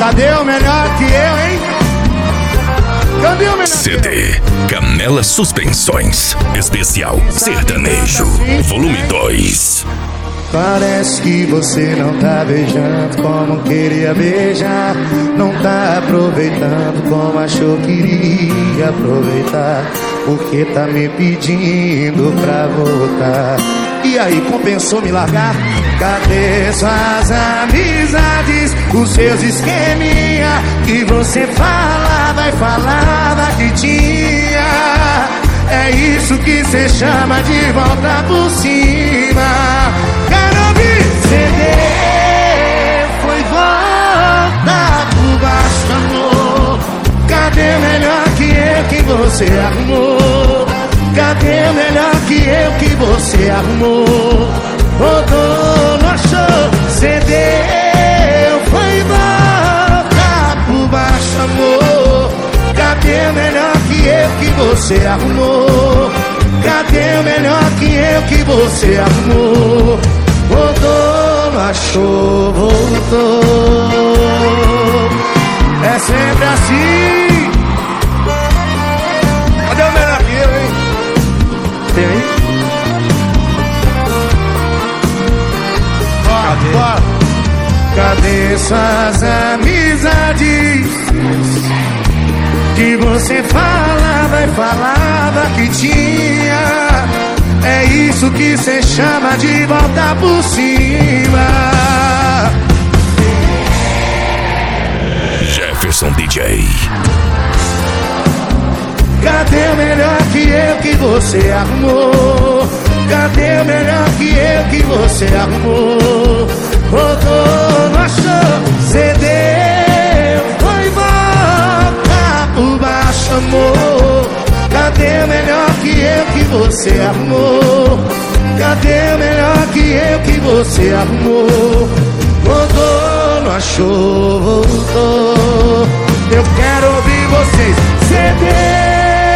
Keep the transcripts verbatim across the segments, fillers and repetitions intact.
Cadê o melhor que eu, hein? Cadê o melhor C D Canela Suspensões Especial Sertanejo Volume dois. Parece que você não tá beijando como queria beijar, não tá aproveitando como achou que iria aproveitar, porque tá me pedindo pra voltar. E aí, compensou me largar? Cadê suas amizades, os seus esqueminha que você falava e falava que tinha? É isso que cê chama de volta por cima. Quero ouvir C D, foi volta por baixo, amor. Cadê o melhor que eu que você arrumou? Cadê o melhor que eu que você arrumou? Rodou, não achou? C D, foi volta por baixo, amor. Cadê o melhor que eu que você arrumou? Cadê o melhor que eu que você arrumou? Voltou, não achou, voltou. É sempre assim. Cadê o melhor que eu, hein? Tem aí? Cadê? Bora. Cadê suas amizades que você falava e falava que tinha? É isso que cê chama de volta por cima. Jefferson D J. Cadê o melhor que eu que você arrumou? Cadê o melhor que eu que você arrumou? Rodou, não achou? C D, foi volta por baixo, amor. Cadê o melhor que eu que você arrumou? Cadê o melhor que eu que você arrumou? Voltou, não achou, voltou. Eu quero ouvir vocês. C D.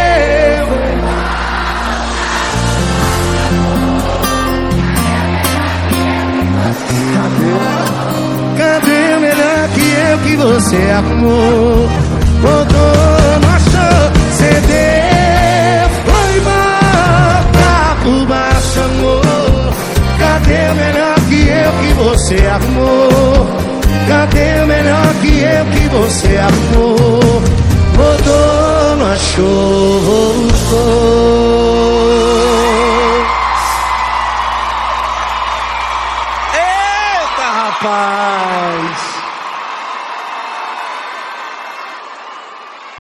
Cadê o melhor que eu que você arrumou? Voltou, não achou? C D, foi volta por baixo, amor. Cadê o melhor que eu que você arrumou? Cadê o melhor que eu que você arrumou? Voltou, não achou, voltou. Eita, rapaz!